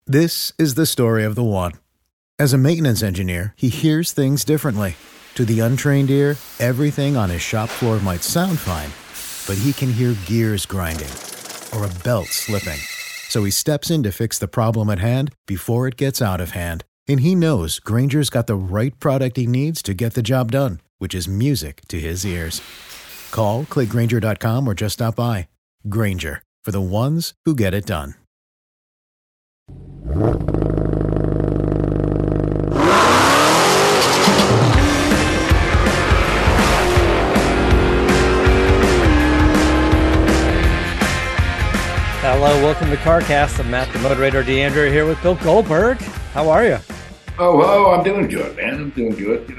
This is the story of the one. As a maintenance engineer, he hears things differently. To the untrained ear, everything on his shop floor might sound fine, but he can hear gears grinding or a belt slipping. So he steps in to fix the problem at hand before it gets out of hand. And he knows Grainger's got the right product he needs to get the job done, which is music to his ears. Call, click Grainger.com, or just stop by. Grainger, for the ones who get it done. Hello, welcome to CarCast. I'm Matt, the moderator, DeAndre, here with Bill Goldberg. How are you? Oh, I'm doing good, man. I'm doing good,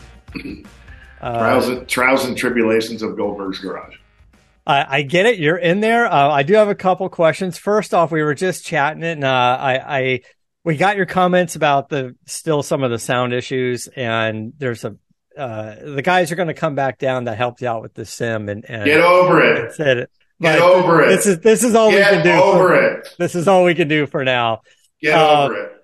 trials and tribulations of Goldberg's Garage. I get it. You're in there. I do have a couple questions. First off, we were just chatting it, and we got your comments about some of the sound issues, and there's the guys are going to come back down that helped you out with the sim, and get over it. Get over it. This is all we can do. Get over it. This is all we can do for now. Get over it.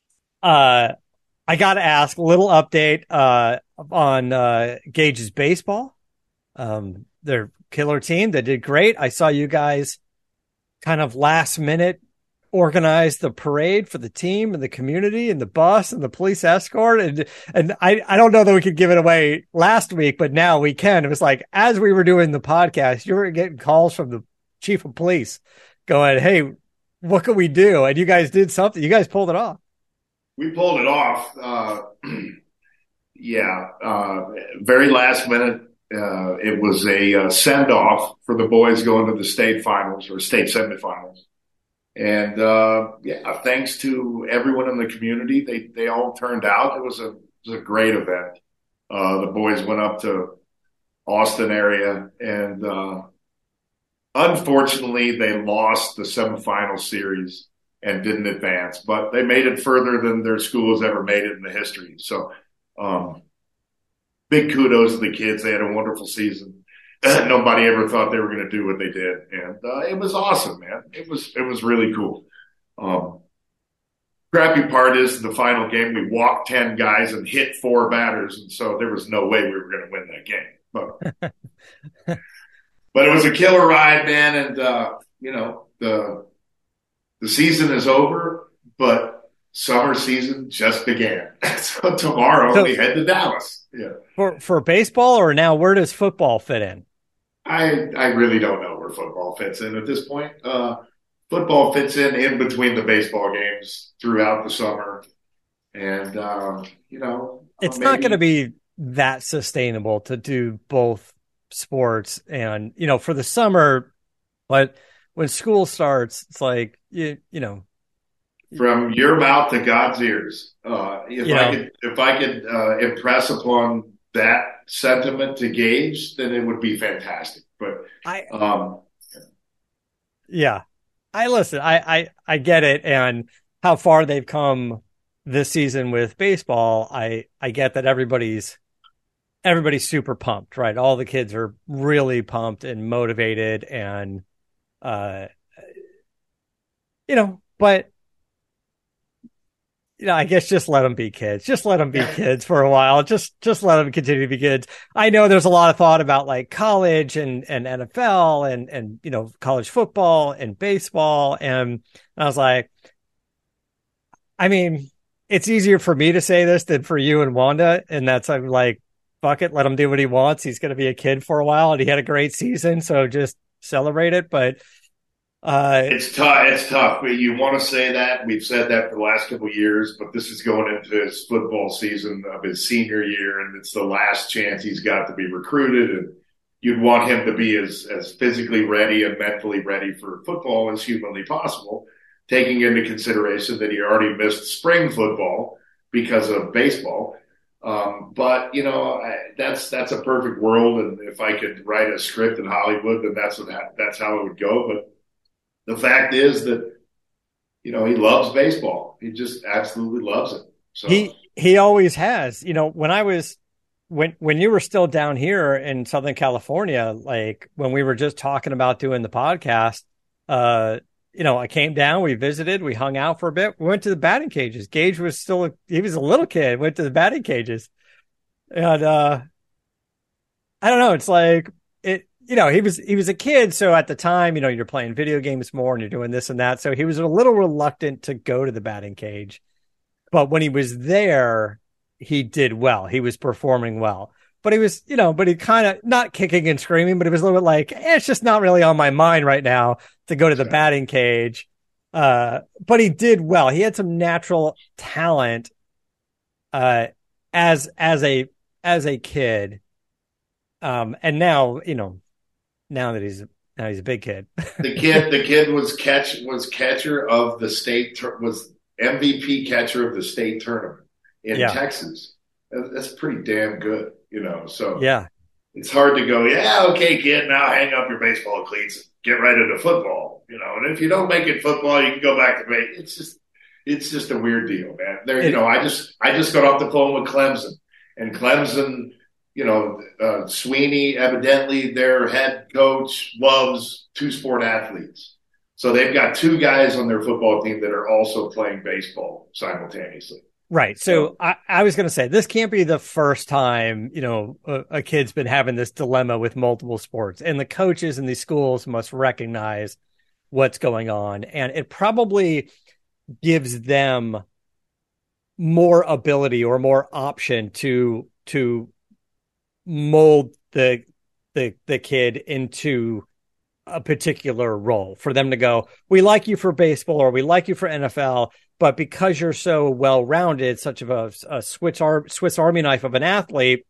I got to ask a little update on Gage's baseball. Their killer team. They did great. I saw you guys kind of last minute organize the parade for the team and the community and the bus and the police escort. And I don't know that we could give it away last week, but now we can. It was like, as we were doing the podcast, you were getting calls from the chief of police going, "Hey, what can we do?" And you guys did something. You guys pulled it off. We pulled it off. Very last minute. It was a send-off for the boys going to the state finals or state semifinals. And, thanks to everyone in the community, they all turned out. It was a great event. The boys went up to Austin area and, unfortunately they lost the semifinal series and didn't advance, but they made it further than their school has ever made it in the history. So, big kudos to the kids. They had a wonderful season. Nobody ever thought they were going to do what they did. And it was awesome, man. It was really cool. Crappy part is the final game, we walked 10 guys and hit 4 batters. And so there was no way we were going to win that game. But it was a killer ride, man. And, the season is over, but summer season just began. So tomorrow we head to Dallas. Yeah. For baseball, or now where does football fit in? I really don't know where football fits in at this point. Football fits in between the baseball games throughout the summer. And, it's not going to be that sustainable to do both sports and, for the summer, but when school starts, it's like, from your mouth to God's ears. If I could impress upon that sentiment to Gage, then it would be fantastic. But I listen. I get it, and how far they've come this season with baseball. I get that everybody's super pumped, right? All the kids are really pumped and motivated, and but. I guess just let them be kids. Just let them be kids for a while. Just let them continue to be kids. I know there's a lot of thought about like college and NFL and college football and baseball. And I was like, I mean, it's easier for me to say this than for you and Wanda. And I'm like, fuck it. Let him do what he wants. He's going to be a kid for a while, and he had a great season. So just celebrate it. But it's tough. You want to say that. We've said that for the last couple of years, but this is going into his football season of his senior year, and it's the last chance he's got to be recruited. And you'd want him to be as physically ready and mentally ready for football as humanly possible, taking into consideration that he already missed spring football because of baseball. But that's a perfect world. And if I could write a script in Hollywood, then that's how it would go. But the fact is that, he loves baseball. He just absolutely loves it. So he always has. When you were still down here in Southern California, like when we were just talking about doing the podcast, I came down, we visited, we hung out for a bit. We went to the batting cages. Gage was he was a little kid, went to the batting cages. And I don't know, it's like he was a kid, so at the time, you're playing video games more and you're doing this and that. So he was a little reluctant to go to the batting cage. But when he was there, he did well. He was performing well. But he was, but he kind of not kicking and screaming, but it was a little bit like, it's just not really on my mind right now to go to the batting cage. But he did well. He had some natural talent as a kid. And now, now that he's a big kid. the kid was catcher of the state, was MVP catcher of the state tournament in Texas. That's pretty damn good, so yeah, it's hard to go, okay, kid, now hang up your baseball cleats, get right into football, and if you don't make it football, you can go back to baseball. It's just a weird deal, man. I just got off the phone with Clemson, and Clemson, Sweeney, evidently their head coach loves two-sport athletes. So they've got two guys on their football team that are also playing baseball simultaneously. Right. So I was going to say, this can't be the first time, a kid's been having this dilemma with multiple sports, and the coaches in these schools must recognize what's going on. And it probably gives them more ability or more option to mold the kid into a particular role, for them to go, we like you for baseball or we like you for NFL, but because you're so well-rounded, such of a Swiss Army knife of an athlete,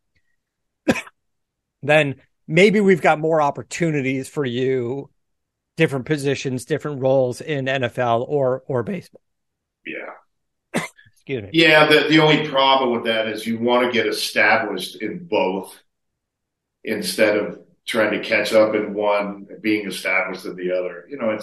then maybe we've got more opportunities for you, different positions, different roles in NFL or baseball. Yeah. Excuse me. Yeah, the only problem with that is you want to get established in both instead of trying to catch up in one, being established in the other.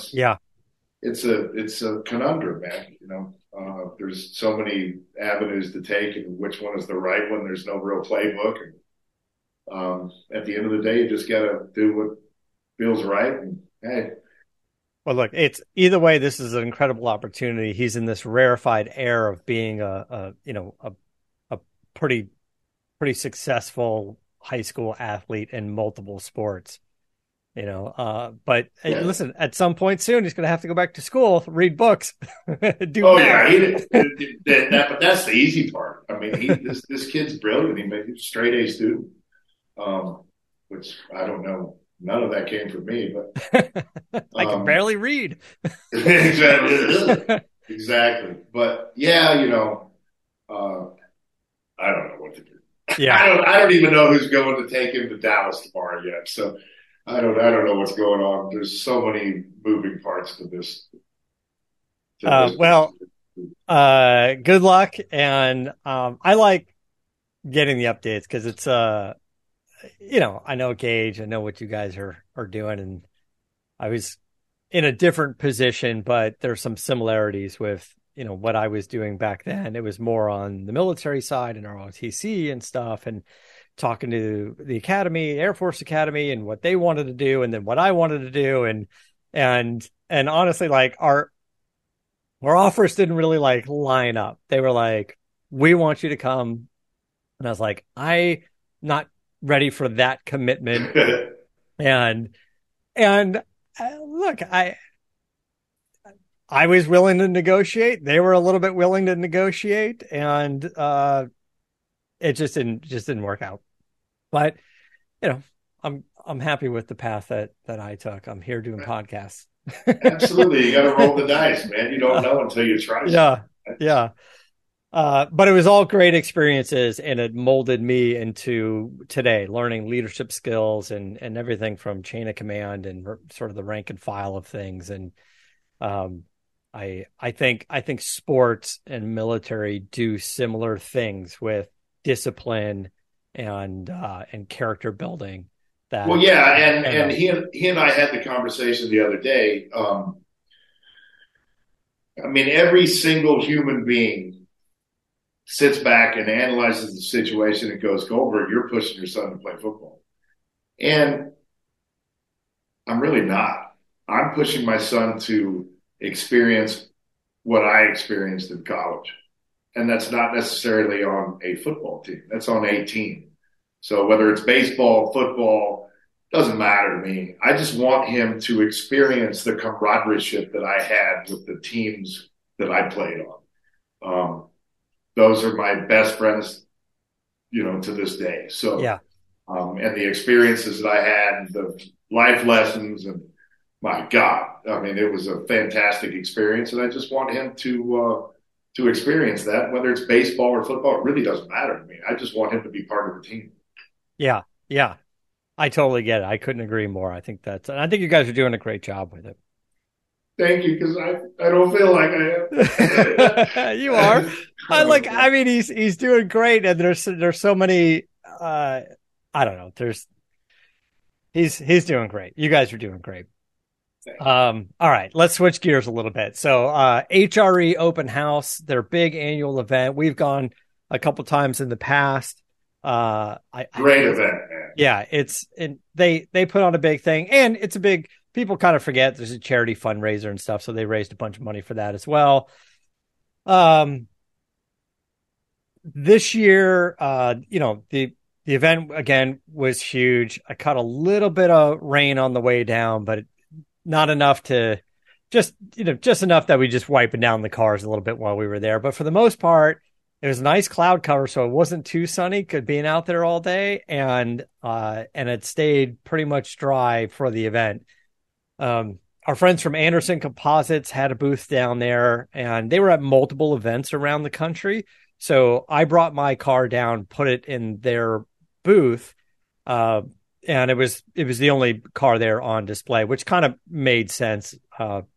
It's a conundrum, man. There's so many avenues to take, and which one is the right one? There's no real playbook. And at the end of the day, you just got to do what feels right. And hey. Well, look, it's either way. This is an incredible opportunity. He's in this rarefied air of being a pretty successful high school athlete in multiple sports, but listen, at some point soon, he's going to have to go back to school, read books, but that's the easy part. I mean, this kid's brilliant. He made a straight A student, which I don't know. None of that came from me, but I can barely read. Exactly. But yeah, I don't know what to do. Yeah, I don't even know who's going to take him to Dallas tomorrow yet. So I don't know what's going on. There's so many moving parts to this. Good luck, and I like getting the updates because it's I know Gage, I know what you guys are doing, and I was in a different position, but there's some similarities with what I was doing back then. It was more on the military side and ROTC and stuff, and talking to the Academy, Air Force Academy, and what they wanted to do, and then what I wanted to do. And honestly, like our offers didn't really like line up. They were like, we want you to come. And I was like, I'm not ready for that commitment. and look, I was willing to negotiate. They were a little bit willing to negotiate, and it just didn't work out. But I'm happy with the path that I took. I'm here doing podcasts. Absolutely, you got to roll the dice, man. You don't know until you try. Yeah. But it was all great experiences, and it molded me into today, learning leadership skills and everything from chain of command and sort of the rank and file of things. And I think sports and military do similar things with discipline and character building. And he and I had the conversation the other day. I mean, every single human being sits back and analyzes the situation and goes, Goldberg, you're pushing your son to play football. And I'm really not. I'm pushing my son to experience what I experienced in college. And that's not necessarily on a football team. That's on a team. So whether it's baseball, football, doesn't matter to me. I just want him to experience the camaraderie that I had with the teams that I played on. Those are my best friends, to this day. So, yeah. And the experiences that I had, the life lessons, and my God, I mean, it was a fantastic experience. And I just want him to experience that, whether it's baseball or football. It really doesn't matter to me. I just want him to be part of the team. Yeah. Yeah. I totally get it. I couldn't agree more. I think you guys are doing a great job with it. Thank you, because I don't feel like I am. You are. He's doing great, and there's so many. I don't know. He's doing great. You guys are doing great. All right, let's switch gears a little bit. So, HRE Open House, their big annual event. We've gone a couple times in the past. Great event, man. Yeah, they put on a big thing, and it's a big. People kind of forget there's a charity fundraiser and stuff, so they raised a bunch of money for that as well. This year, the event again was huge. I caught a little bit of rain on the way down, but not enough to just enough that we just wiping down the cars a little bit while we were there. But for the most part, it was a nice cloud cover, so it wasn't too sunny. Could being out there all day, and it stayed pretty much dry for the event. Our friends from Anderson Composites had a booth down there, and they were at multiple events around the country. So I brought my car down, put it in their booth, and it was the only car there on display, which kind of made sense. Some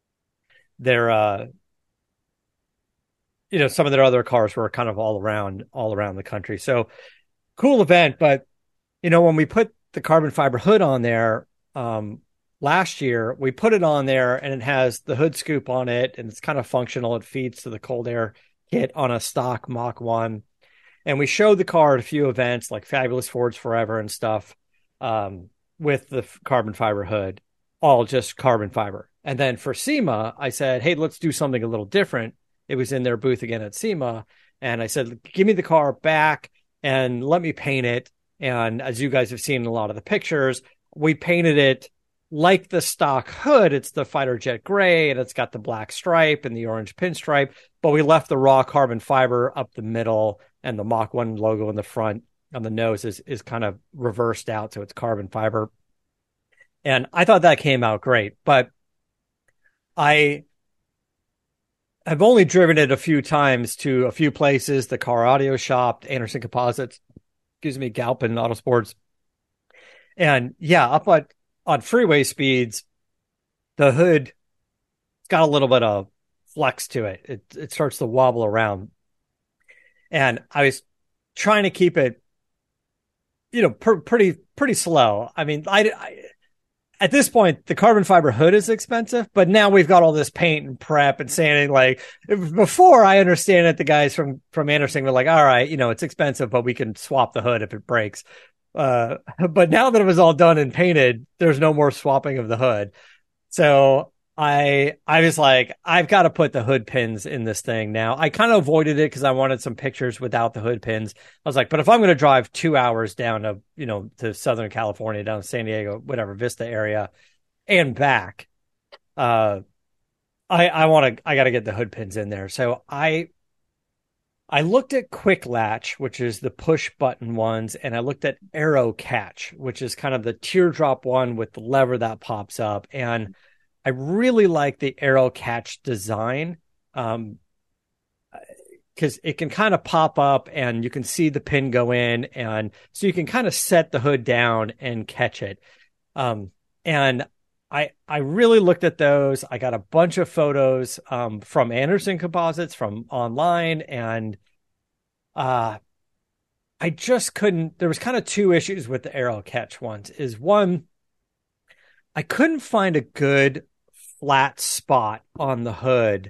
of their other cars were kind of all around the country. So cool event. But, when we put the carbon fiber hood on there, last year, we put it on there, and it has the hood scoop on it, and it's kind of functional. It feeds to the cold air kit on a stock Mach 1. And we showed the car at a few events like Fabulous Fords Forever and stuff with the carbon fiber hood, all just carbon fiber. And then for SEMA, I said, hey, let's do something a little different. It was in their booth again at SEMA. And I said, give me the car back and let me paint it. And as you guys have seen in a lot of the pictures, we painted it like the stock hood. It's the fighter jet gray, and it's got the black stripe and the orange pinstripe, but we left the raw carbon fiber up the middle, and the Mach 1 logo in the front on the nose is kind of reversed out, so it's carbon fiber. And I thought that came out great, but I've only driven it a few times to a few places, the Car Audio Shop, Anderson Composites, Galpin Autosports. And yeah, up on freeway speeds, the hood, it's got a little bit of flex to it. It starts to wobble around. And I was trying to keep it, pretty slow. I mean, I at this point, the carbon fiber hood is expensive, but now we've got all this paint and prep and sanding. Like before, I understand that the guys from Anderson were like, all right, it's expensive, but we can swap the hood if it breaks. But now that it was all done and painted, there's no more swapping of the hood. So I was like, I've got to put the hood pins in this thing now. I kind of avoided it because I wanted some pictures without the hood pins. I was like, but if I'm going to drive 2 hours down to, to Southern California, down to San Diego, whatever, Vista area and back, I got to get the hood pins in there. So I looked at Quick Latch, which is the push button ones, and I looked at Aero Catch, which is kind of the teardrop one with the lever that pops up. And I really like the Aero Catch design because it can kind of pop up and you can see the pin go in, and so you can kind of set the hood down and catch it. And I really looked at those. I got a bunch of photos from Anderson Composites from online, and I just couldn't. There was kind of two issues with the Aero Catch ones. Is one, I couldn't find a good flat spot on the hood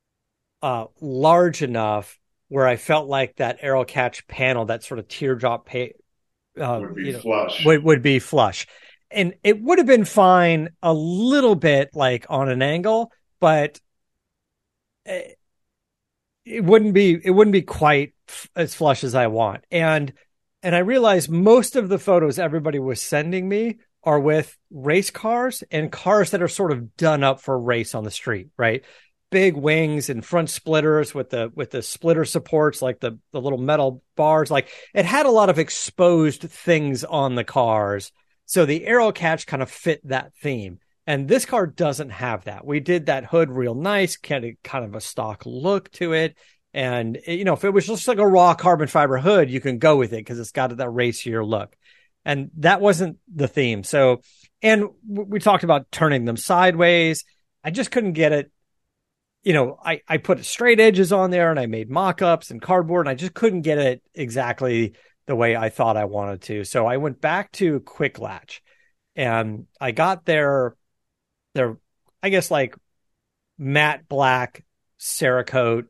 large enough where I felt like that Aero Catch panel, that sort of teardrop would be flush. Would be flush. And it would have been fine a little bit like on an angle, but it wouldn't be quite as flush as I want. And I realized most of the photos everybody was sending me are with race cars and cars that are sort of done up for race on the street, right? Big wings and front splitters with the splitter supports, like the little metal bars. Like, it had a lot of exposed things on the cars. So the aero catch kind of fit that theme. And this car doesn't have that. We did that hood real nice, kind of a stock look to it. And, you know, if it was just like a raw carbon fiber hood, you can go with it because it's got that racier look. And that wasn't the theme. So, and we talked about turning them sideways. I just couldn't get it. You know, I put straight edges on there and I made mock-ups and cardboard, and I just couldn't get it exactly the way I thought I wanted to. So I went back to Quick Latch, and I got their, I guess, like matte black Cerakote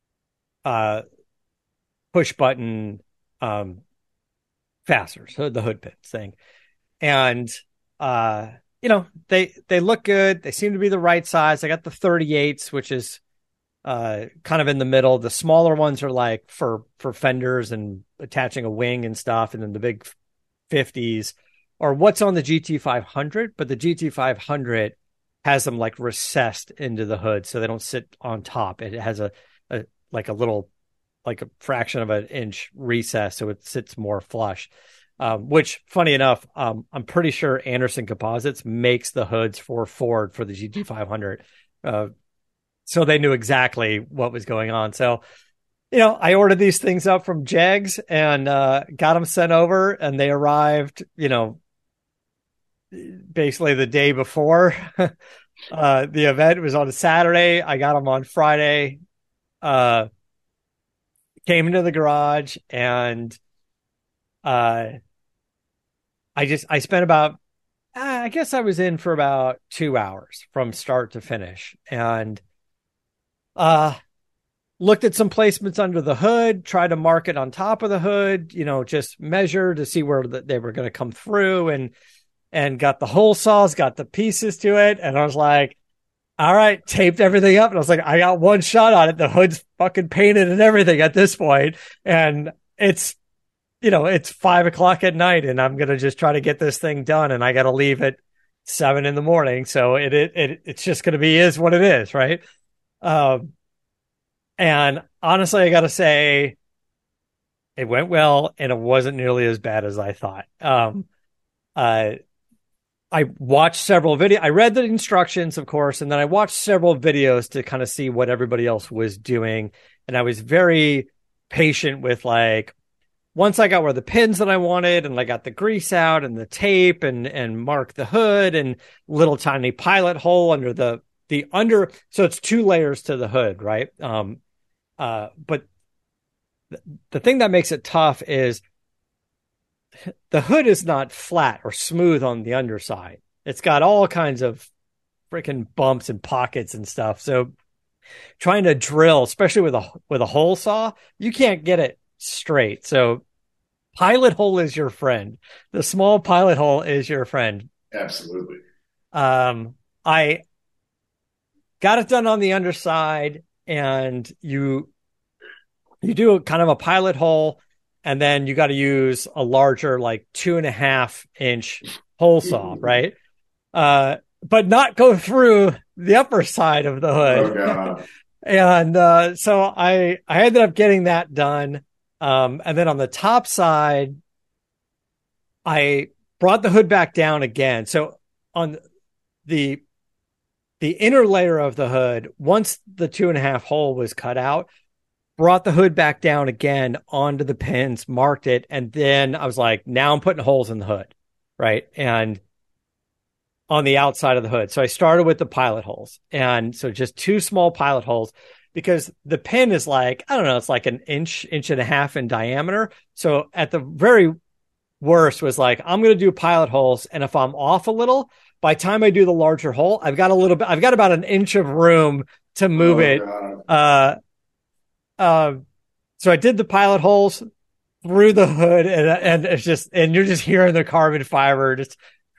push button fasteners, the hood pins thing. And you know, they look good. They seem to be the right size. I got the 38s, which is kind of in the middle. The smaller ones are like for fenders and attaching a wing and stuff. And then the big 50s are what's on the GT500, but the GT500 has them like recessed into the hood, so they don't sit on top. It has a little, like a fraction of an inch recess, so it sits more flush. Which, funny enough, I'm pretty sure Anderson Composites makes the hoods for Ford for the GT500. So they knew exactly what was going on. So, you know, I ordered these things up from Jegs and got them sent over, and they arrived, you know, basically the day before the event. It was on a Saturday. I got them on Friday. Came into the garage, and I spent about, I guess I was in for about 2 hours from start to finish, and looked at some placements under the hood, tried to mark it on top of the hood, you know, just measure to see where they were going to come through, and got the hole saws, got the pieces to it. And I was like, all right, taped everything up. And I was like, I got one shot on it. The hood's fucking painted and everything at this point. And it's, you know, it's 5 o'clock at night, and I'm going to just try to get this thing done. And I got to leave at 7 a.m. So it's just going to be is what it is. Right. And honestly, I got to say it went well, and it wasn't nearly as bad as I thought. I watched several videos. I read the instructions, of course, and then I watched several videos to kind of see what everybody else was doing. And I was very patient with, like, once I got where the pins that I wanted, and I got the grease out and the tape and marked the hood and little tiny pilot hole under the under. So it's 2 layers to the hood, right? But the thing that makes it tough is the hood is not flat or smooth on the underside. It's got all kinds of freaking bumps and pockets and stuff. So trying to drill, especially with a hole saw, you can't get it straight. So pilot hole is your friend. The small pilot hole is your friend. Absolutely. I got it done on the underside, and you do kind of a pilot hole, and then you got to use a larger, like 2.5-inch hole saw, right? But not go through the upper side of the hood. Oh, God. And so I ended up getting that done. And then on the top side, I brought the hood back down again. So on the inner layer of the hood, once the 2.5 hole was cut out, brought the hood back down again onto the pins, marked it, and then I was like, now I'm putting holes in the hood, right? And on the outside of the hood. So I started with the pilot holes. And so just 2 small pilot holes, because the pin is like, I don't know, it's like an inch and a half in diameter. So at the very worst was like, I'm going to do pilot holes. And if I'm off a little, by the time I do the larger hole, I've got about an inch of room to move it. So I did the pilot holes through the hood, and it's just, and you're just hearing the carbon fiber just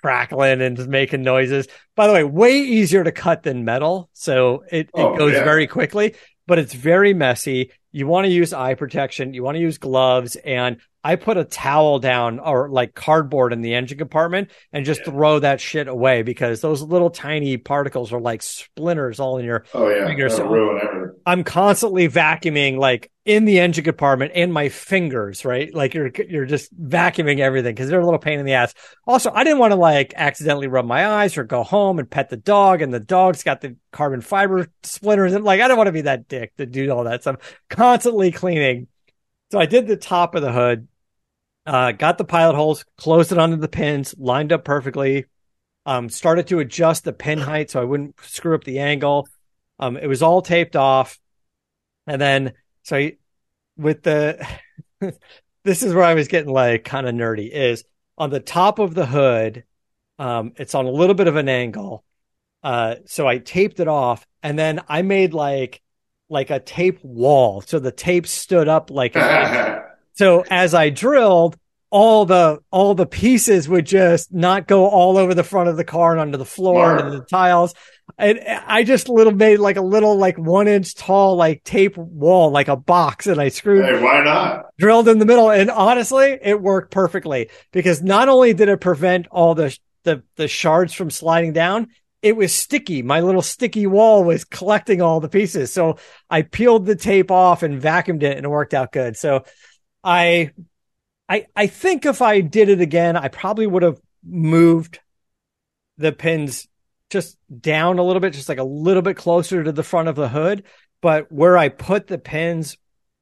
crackling and just making noises. By the way, way easier to cut than metal. So it goes very quickly, but it's very messy. You want to use eye protection. You want to use gloves. And I put a towel down or like cardboard in the engine compartment and just throw that shit away because those little tiny particles are like splinters all in your fingers. So ruin everything. I'm constantly vacuuming like in the engine compartment and my fingers, right? Like you're just vacuuming everything because they're a little pain in the ass. Also, I didn't want to like accidentally rub my eyes or go home and pet the dog, and the dog's got the carbon fiber splinters. And like, I don't want to be that dick to do all that. So I'm constantly cleaning. So I did the top of the hood. Got the pilot holes, closed it onto the pins, lined up perfectly. Started to adjust the pin height so I wouldn't screw up the angle. It was all taped off. And then, with the, this is where I was getting like kind of nerdy, is on the top of the hood. It's on a little bit of an angle. So I taped it off, and then I made like a tape wall. So the tape stood up like so as I drilled, all the pieces would just not go all over the front of the car and onto the floor and the tiles. And I just made like a little 1 inch tall like tape wall, like a box, and I screwed. Hey, why not? Drilled in the middle, and honestly, it worked perfectly because not only did it prevent all the shards from sliding down, it was sticky. My little sticky wall was collecting all the pieces. So I peeled the tape off and vacuumed it, and it worked out good. So I think if I did it again, I probably would have moved the pins just down a little bit, just like a little bit closer to the front of the hood. But where I put the pins,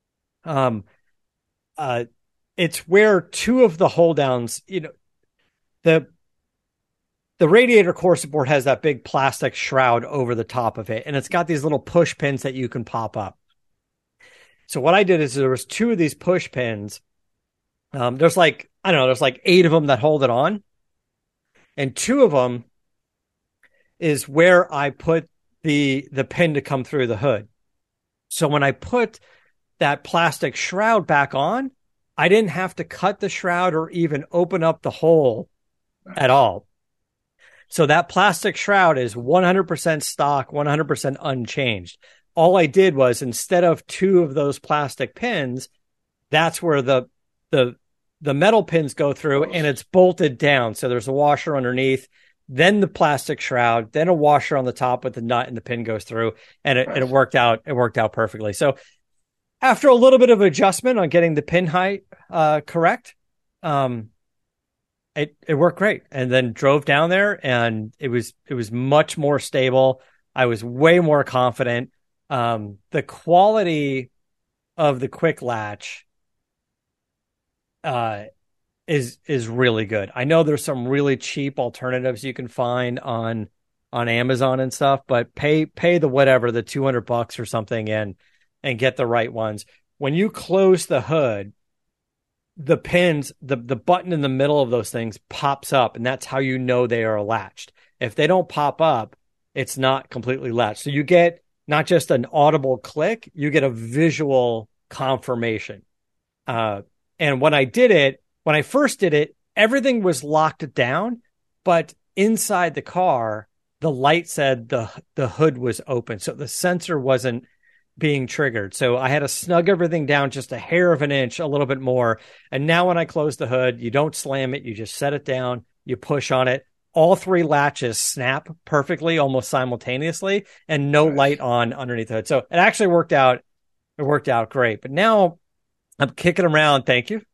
it's where two of the hold downs, the radiator core support has that big plastic shroud over the top of it, and it's got these little push pins that you can pop up. So what I did is there was two of these push pins. There's like 8 of them that hold it on. And 2 of them is where I put the pin to come through the hood. So when I put that plastic shroud back on, I didn't have to cut the shroud or even open up the hole at all. So that plastic shroud is 100% stock, 100% unchanged. All I did was, instead of 2 of those plastic pins, that's where the metal pins go through, and it's bolted down. So there's a washer underneath, then the plastic shroud, then a washer on the top with the nut, and the pin goes through, and it worked out. It worked out perfectly. So after a little bit of adjustment on getting the pin height correct, it worked great. And then drove down there, and it was much more stable. I was way more confident. The quality of the quick latch is really good. I know there's some really cheap alternatives you can find on Amazon and stuff, but pay the whatever, the $200 or something, and get the right ones. When you close the hood, the pins, the button in the middle of those things pops up, and that's how you know they are latched. If they don't pop up, it's not completely latched. So you get not just an audible click, you get a visual confirmation. And when I first did it, everything was locked down, but inside the car, the light said the hood was open. So the sensor wasn't being triggered. So I had to snug everything down just a hair of an inch, a little bit more. And now when I close the hood, you don't slam it. You just set it down, you push on it. All 3 latches snap perfectly, almost simultaneously, and no light on underneath the hood. So it actually worked out. It worked out great. But now I'm kicking around. Thank you.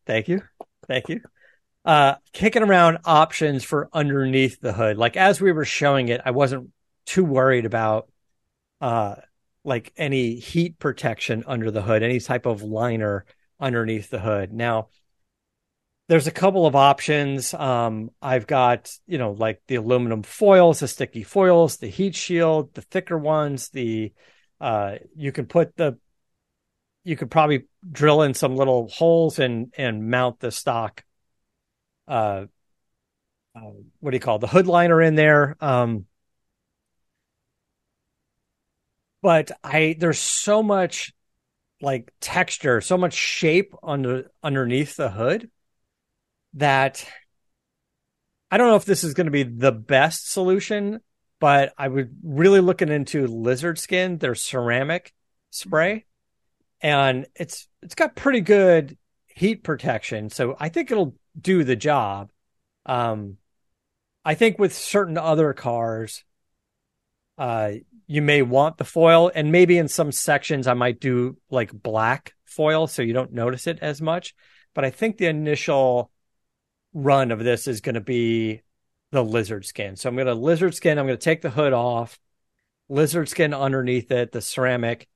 Kicking around options for underneath the hood. Like, as we were showing it, I wasn't too worried about like any heat protection under the hood, any type of liner underneath the hood. Now, there's a couple of options. I've got, like the aluminum foils, the sticky foils, the heat shield, the thicker ones, you could probably drill in some little holes and mount the stock, the hood liner in there. But there's so much like texture, so much shape underneath the hood that I don't know if this is going to be the best solution, but I would really looking into Lizard Skin, their ceramic spray, and it's got pretty good heat protection, so I think it'll do the job. I think with certain other cars, you may want the foil, and maybe in some sections I might do like black foil so you don't notice it as much. But I think the initial run of this is going to be the Lizard Skin. So I'm going to take the hood off, Lizard Skin underneath it, the ceramic.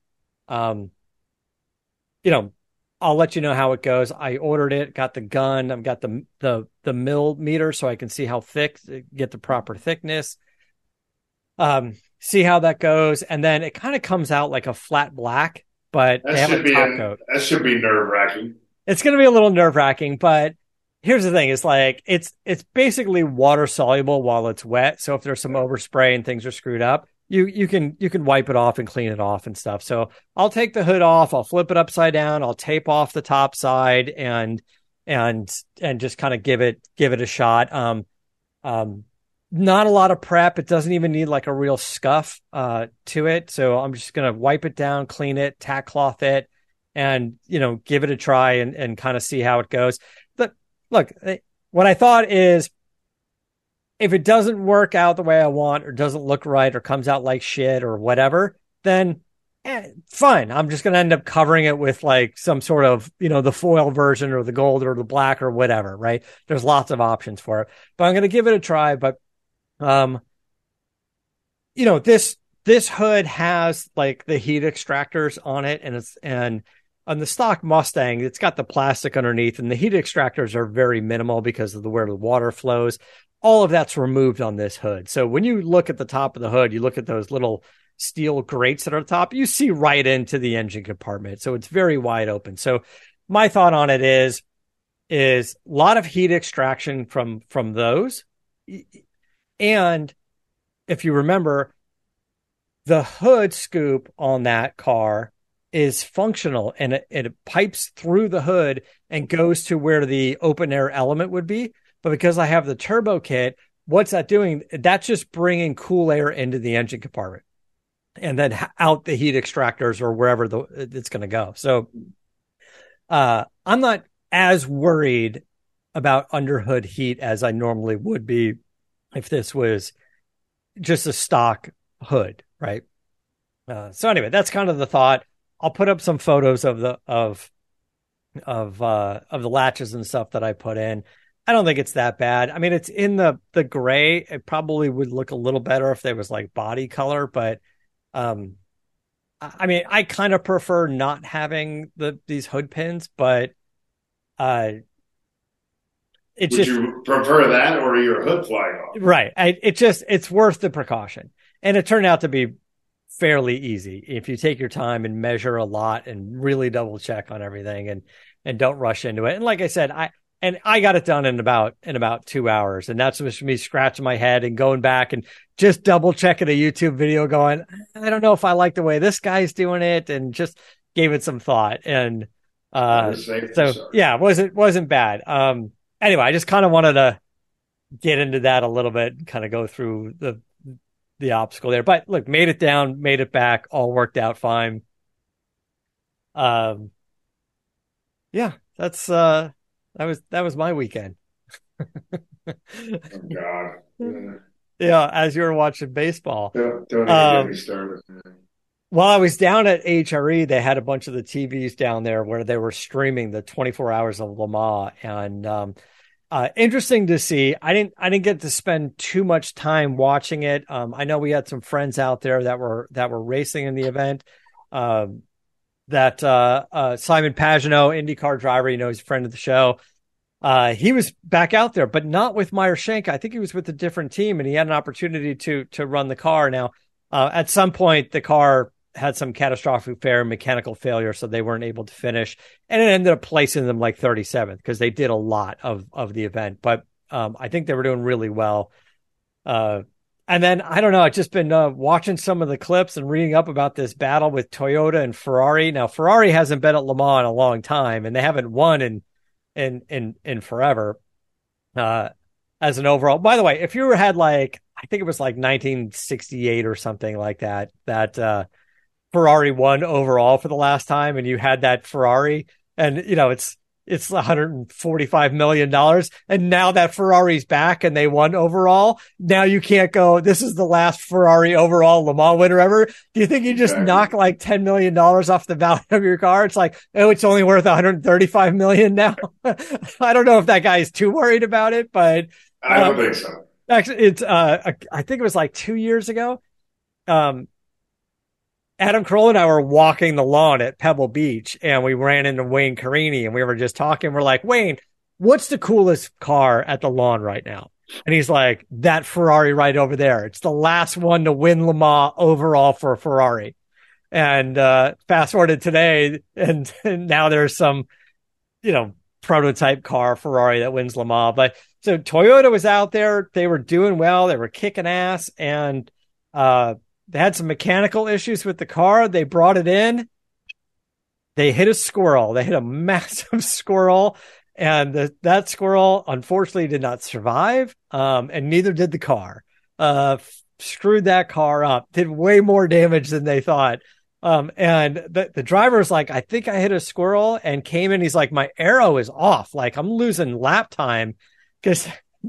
I'll let you know how it goes. I ordered it, got the gun. I've got the mil meter so I can see how thick, get the proper thickness. See how that goes. And then it kind of comes out like a flat black, but they have a top coat. That should be nerve-wracking. It's going to be a little nerve-wracking, but here's the thing. It's like, it's basically water soluble while it's wet. So if there's some overspray and things are screwed up, you can wipe it off and clean it off and stuff. So I'll take the hood off, I'll flip it upside down, I'll tape off the top side and just kind of give it a shot. Not a lot of prep. It doesn't even need like a real scuff to it. So I'm just going to wipe it down, clean it, tack cloth it, and, give it a try and kind of see how it goes. But look, what I thought is, if it doesn't work out the way I want, or doesn't look right, or comes out like shit or whatever, then fine. I'm just going to end up covering it with like some sort of, the foil version or the gold or the black or whatever, right? There's lots of options for it, but I'm going to give it a try. But, this hood has like the heat extractors on it, and on the stock Mustang, it's got the plastic underneath, and the heat extractors are very minimal because of where the water flows. All of that's removed on this hood. So when you look at the top of the hood, you look at those little steel grates that are at the top, you see right into the engine compartment. So it's very wide open. So my thought on it is a lot of heat extraction from those. And if you remember, the hood scoop on that car is functional, and it pipes through the hood and goes to where the open air element would be. But because I have the turbo kit, what's that doing? That's just bringing cool air into the engine compartment and then out the heat extractors or wherever it's going to go. So I'm not as worried about underhood heat as I normally would be if this was just a stock hood, right? So anyway, that's kind of the thought. I'll put up some photos of the latches and stuff that I put in. I don't think it's that bad. I mean, it's in the gray. It probably would look a little better if there was like body color, but I mean, I kind of prefer not having these hood pins, but would you prefer that or your hood flying off? Right. It's worth the precaution. And it turned out to be fairly easy if you take your time and measure a lot and really double check on everything and don't rush into it. And like I said, I got it done in about 2 hours, and that's just me scratching my head and going back and just double checking a YouTube video going, I don't know if I like the way this guy's doing it, and just gave it some thought. And yeah, it wasn't bad. Anyway, I just kind of wanted to get into that a little bit and kind of go through the obstacle there. But look, made it down, made it back, all worked out fine. Yeah, that was my weekend. Oh God. Yeah, as you were watching baseball. Don't even get me started. While I was down at HRE, they had a bunch of the TVs down there where they were streaming the 24 hours of Le Mans, and interesting to see. I didn't get to spend too much time watching it. I know we had some friends out there that were racing in the event. Simon Pagenaud, IndyCar driver, he's a friend of the show. He was back out there, but not with Meyer Shank. I think he was with a different team, and he had an opportunity to run the car. Now, at some point, the car had some catastrophic mechanical failure, so they weren't able to finish, and it ended up placing them like 37th because they did a lot of the event. But I think they were doing really well. And then I don't know. I've just been watching some of the clips and reading up about this battle with Toyota and Ferrari. Now, Ferrari hasn't been at Le Mans in a long time, and they haven't won in forever. as an overall. By the way, if you had like, I think it was like 1968 or something like that, Ferrari won overall for the last time, and you had that Ferrari, and it's $145 million, and now that Ferrari's back and they won overall, now you can't go, this is the last Ferrari overall Le Mans winner ever. Do you think you just knock like $10 million off the value of your car? It's like, oh, it's only worth $135 million now. I don't know if that guy is too worried about it, but I don't think so. Actually, it's I think it was like 2 years ago. Adam Carolla and I were walking the lawn at Pebble Beach, and we ran into Wayne Carini, and we were just talking. We're like, Wayne, what's the coolest car at the lawn right now? And he's like, that Ferrari right over there. It's the last one to win Le Mans overall for a Ferrari. And fast forward to today, and now there's some, prototype car Ferrari that wins Le Mans. But so Toyota was out there. They were doing well. They were kicking ass, and they had some mechanical issues with the car. They brought it in. They hit a squirrel. They hit a massive squirrel. And that squirrel, unfortunately, did not survive. And neither did the car. Screwed that car up. Did way more damage than they thought. And the driver's like, I think I hit a squirrel, and came in. He's like, my arrow is off. Like, I'm losing lap time because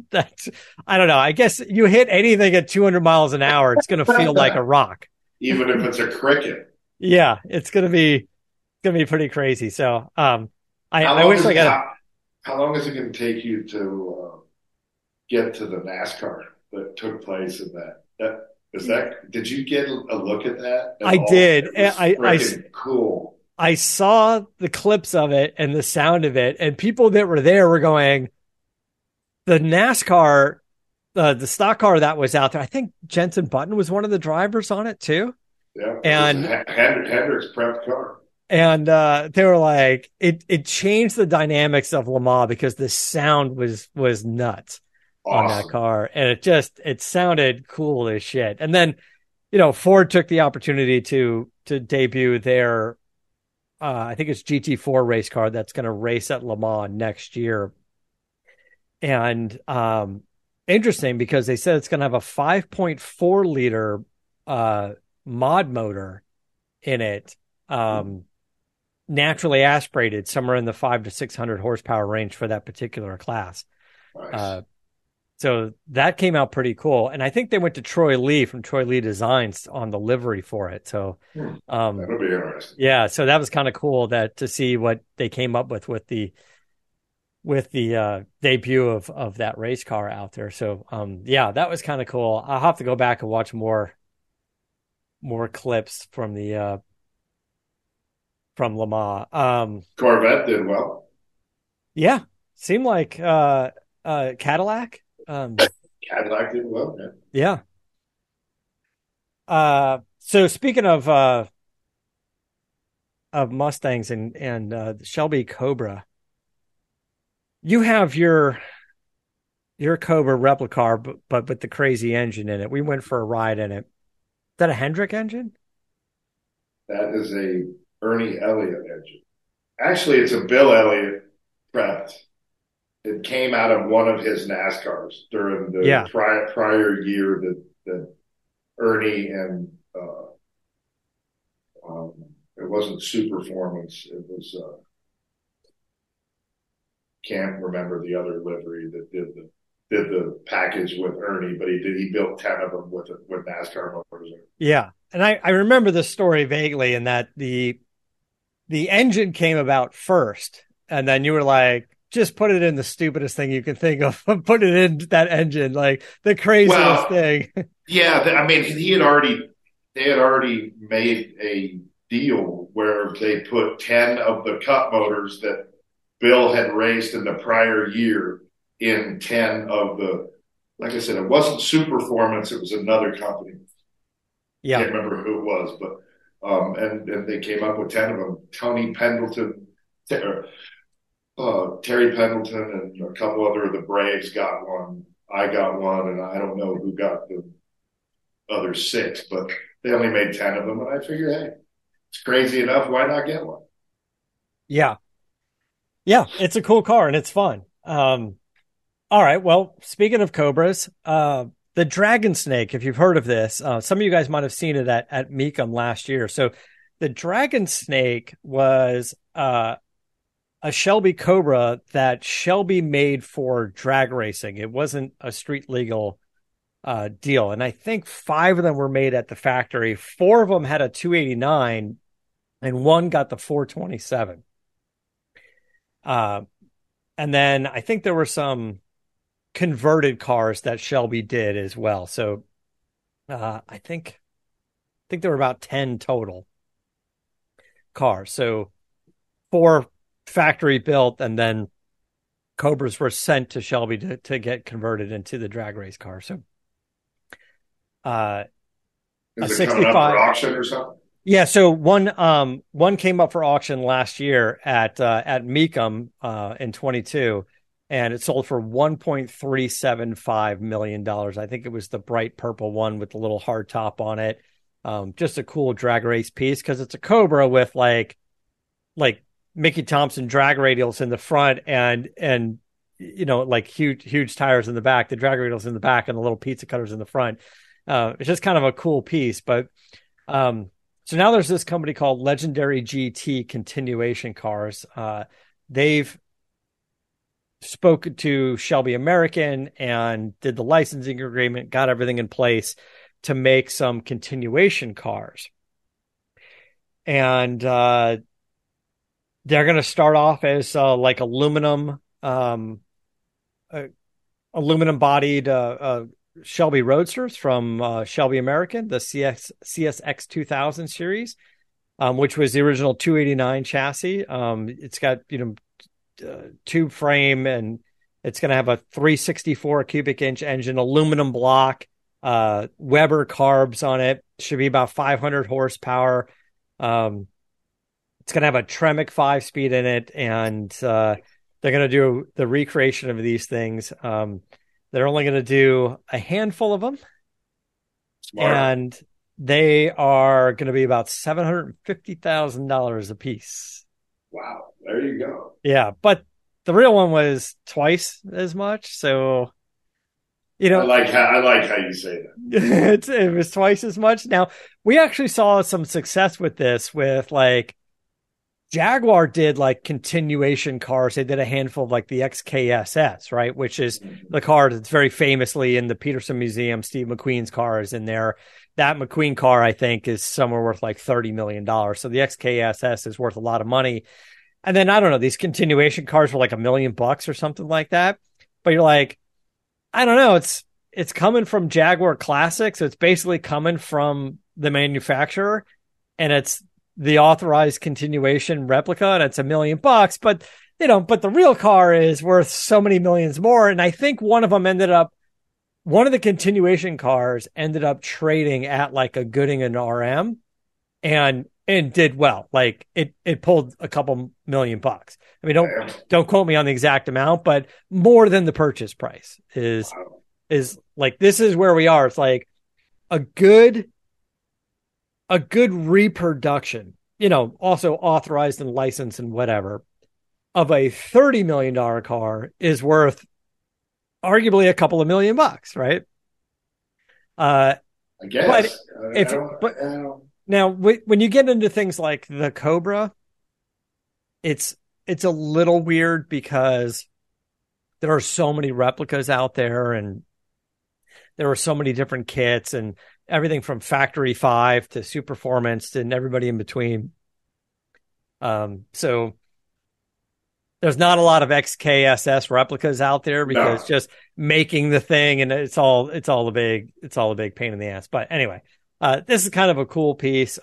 I don't know. I guess you hit anything at 200 miles an hour, it's going to feel like a rock. Even if it's a cricket. Yeah, it's going to be pretty crazy. So, I wish I got. How long is it going to take you to get to the NASCAR that took place in that? Did you get a look at that? I did. I cool. I saw the clips of it and the sound of it, and people that were there were going, the NASCAR, the stock car that was out there, I think Jenson Button was one of the drivers on it too. Yeah. And Hendrick's prepped car. And they were like, it changed the dynamics of Le Mans because the sound was nuts. Awesome. On that car. And it sounded cool as shit. And then, Ford took the opportunity to debut their, I think it's GT4 race car that's going to race at Le Mans next year. And interesting because they said it's going to have a 5.4 liter mod motor in it, naturally aspirated, somewhere in the 500 to 600 horsepower range for that particular class. Nice. So that came out pretty cool. And I think they went to Troy Lee from Troy Lee Designs on the livery for it. So that'll be interesting. Yeah, so that was kind of cool to see what they came up with the debut of that race car out there. So that was kind of cool. I'll have to go back and watch more clips from from Le Mans. Corvette did well. Yeah, seemed like Cadillac. Cadillac did well. Yeah. So speaking of Mustangs and Shelby Cobra, you have your Cobra replica car, but with the crazy engine in it. We went for a ride in it. Is that a Hendrick engine? That is a Ernie Elliott engine. Actually, it's a Bill Elliott prepped. It came out of one of his NASCARs during the prior year that Ernie and it wasn't Superformance. It was can't remember the other livery that did the package with Ernie, but he built 10 of them with NASCAR motors. Yeah, and I remember this story vaguely, in that the engine came about first, and then you were like, just put it in the stupidest thing you can think of. Put it in that engine, like the craziest thing. Yeah, I mean, they had already made a deal where they put 10 of the Cup motors that Bill had raced in the prior year in 10 of the, like I said, it wasn't Superformance, it was another company. Yeah. I can't remember who it was, but and they came up with 10 of them. Tony Pendleton, Terry Pendleton, and a couple other of the Braves got one. I got one, and I don't know who got the other 6, but they only made 10 of them. And I figure, hey, it's crazy enough. Why not get one? Yeah. Yeah, it's a cool car and it's fun. All right. Well, speaking of Cobras, the Dragon Snake, if you've heard of this, some of you guys might have seen it at Mecum last year. So the Dragon Snake was a Shelby Cobra that Shelby made for drag racing. It wasn't a street legal deal. And I think 5 of them were made at the factory. 4 of them had a 289 and 1 got the 427. And then I think there were some converted cars that Shelby did as well. So I think there were about 10 total cars. So 4 factory built, and then Cobras were sent to Shelby to get converted into the drag race car. So is it coming up for auction or something? Yeah, so one came up for auction last year at Mecum in 22, and it sold for $1.375 million. I think it was the bright purple one with the little hard top on it. Just a cool drag race piece because it's a Cobra with like Mickey Thompson drag radials in the front and like huge tires in the back. The drag radials in the back and the little pizza cutters in the front. It's just kind of a cool piece, but. So now there's this company called Legendary GT Continuation Cars. They've spoken to Shelby American and did the licensing agreement, got everything in place to make some continuation cars. And they're going to start off as like aluminum bodied Shelby Roadsters from Shelby American, the CSX 2000 series, which was the original 289 chassis. It's got, tube frame, and it's going to have a 364 cubic inch engine, aluminum block, Weber carbs on it. Should be about 500 horsepower. It's going to have a Tremec 5-speed in it, and they're going to do the recreation of these things. They're only going to do a handful of them. Smart. And they are going to be about $750,000 a piece. Wow. There you go. Yeah. But the real one was twice as much. So, I like how you say that. It was twice as much. Now, we actually saw some success with this with like Jaguar did like continuation cars. They did a handful of like the XKSS, right? Which is the car that's very famously in the Peterson Museum. Steve McQueen's car is in there. That McQueen car, I think, is somewhere worth like $30 million. So the XKSS is worth a lot of money. And then I don't know, these continuation cars were like $1 million or something like that. But you're like, I don't know. It's coming from Jaguar Classic. So it's basically coming from the manufacturer, and it's the authorized continuation replica, and it's $1 million, but the real car is worth so many millions more. And I think one of the continuation cars ended up trading at like a Gooding and RM and did well. Like it pulled a couple $1 million. I mean, don't quote me on the exact amount, but more than the purchase price is like, this is where we are. It's like a good reproduction, also authorized and licensed and whatever, of a $30 million car is worth arguably a couple of $1 million, right? I guess. Now when you get into things like the Cobra, it's a little weird because there are so many replicas out there, and there are so many different kits, and everything from Factory 5 to Superformance and everybody in between. So there's not a lot of XKSS replicas out there because just making the thing, and it's all a big pain in the ass. But anyway, this is kind of a cool piece.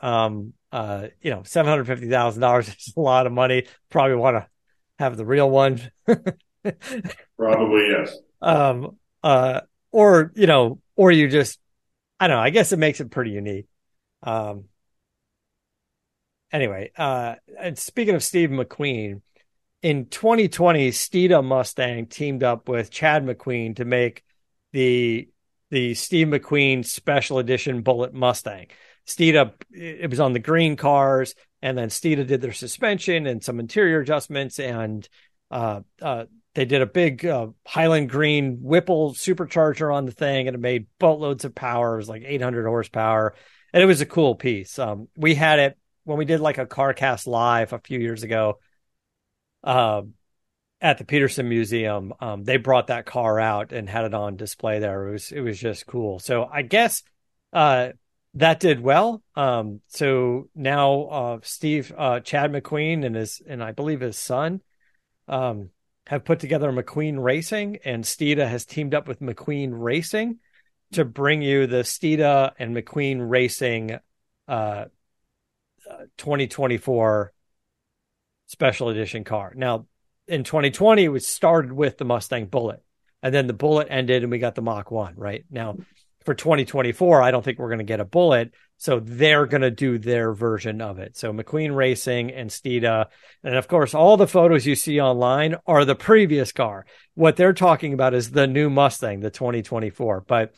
$750,000 is a lot of money. Probably want to have the real one. Probably, yes. Or you just, I don't know. I guess it makes it pretty unique. Anyway, and speaking of Steve McQueen, in 2020, Steeda Mustang teamed up with Chad McQueen to make the Steve McQueen Special Edition Bullet Mustang. Steeda, it was on the green cars, and then Steeda did their suspension and some interior adjustments, and they did a big Highland Green Whipple supercharger on the thing, and it made boatloads of power. It was like 800 horsepower, and it was a cool piece. We had it when we did like a CarCast Live a few years ago at the Peterson Museum. They brought that car out and had it on display there. It was just cool. So I guess that did well. So now Chad McQueen and I believe his son have put together McQueen Racing, and Steeda has teamed up with McQueen Racing to bring you the Steeda and McQueen Racing 2024 special edition car. Now, in 2020, it was started with the Mustang Bullitt, and then the Bullitt ended and we got the Mach 1, right? Now, for 2024, I don't think we're going to get a Bullitt, so they're going to do their version of it. So McQueen Racing and Steeda, and of course, all the photos you see online are the previous car. What they're talking about is the new Mustang, the 2024. But,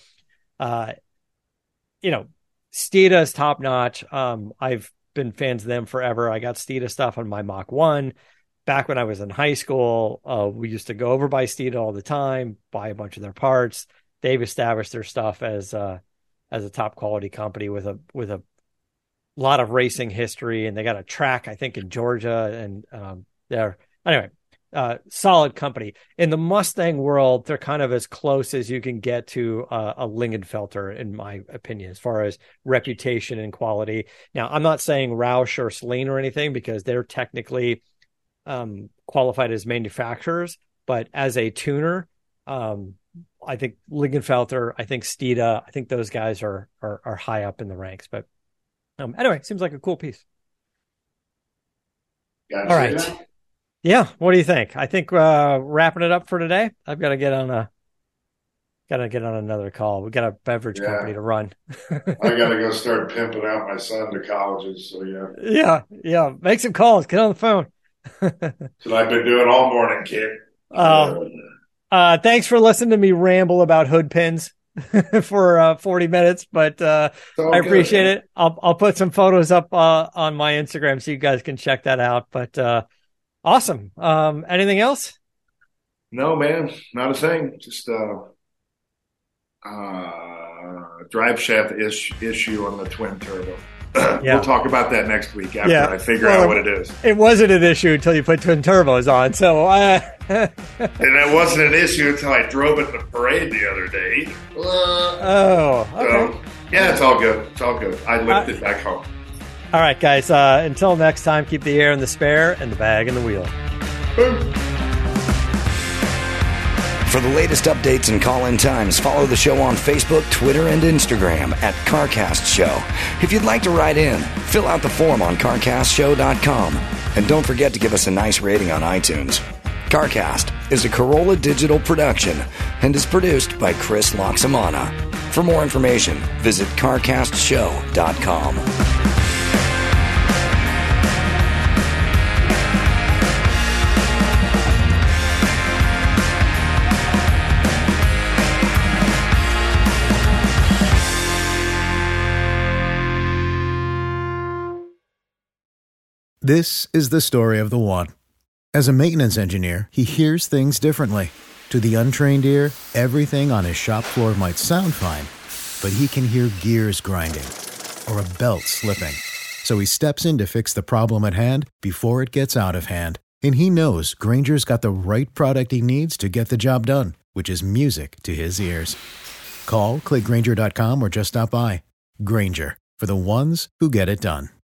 Steeda is top notch. I've been fans of them forever. I got Steeda stuff on my Mach 1. Back when I was in high school, we used to go over by Steeda all the time, buy a bunch of their parts. They've established their stuff as a top quality company with a lot of racing history, and they got a track, I think, in Georgia, and solid company. In the Mustang world, they're kind of as close as you can get to a Lingenfelter, in my opinion, as far as reputation and quality. Now, I'm not saying Roush or Saleen or anything, because they're technically qualified as manufacturers, but as a tuner, I think Lingenfelter, I think Steeda, I think those guys are high up in the ranks. But anyway, seems like a cool piece. All right. That? Yeah. What do you think? I think wrapping it up for today. I've got to get on another call. We got a beverage company to run. I got to go start pimping out my son to colleges. So yeah. Yeah. Make some calls. Get on the phone. That's what I've been doing all morning, kid. Thanks for listening to me ramble about hood pins for 40 minutes, but I appreciate it. I'll put some photos up on my Instagram so you guys can check that out. But awesome. Anything else? No, man, not a thing. Just drive shaft issue on the twin turbo. We'll talk about that next week after I figure out what it is. It wasn't an issue until you put twin turbos on. So, and it wasn't an issue until I drove it in the parade the other day. Okay. So, yeah, it's all good. It's all good. I lived it back home. All right, guys. Until next time, keep the air in the spare and the bag in the wheel. Boom. For the latest updates and call-in times, follow the show on Facebook, Twitter, and Instagram at CarCast Show. If you'd like to write in, fill out the form on CarCastShow.com. And don't forget to give us a nice rating on iTunes. CarCast is a Corolla Digital production and is produced by Chris Loxamana. For more information, visit CarCastShow.com. This is the story of the one. As a maintenance engineer, he hears things differently. To the untrained ear, everything on his shop floor might sound fine, but he can hear gears grinding or a belt slipping. So he steps in to fix the problem at hand before it gets out of hand. And he knows Grainger's got the right product he needs to get the job done, which is music to his ears. Call, click Grainger.com, or just stop by. Grainger, for the ones who get it done.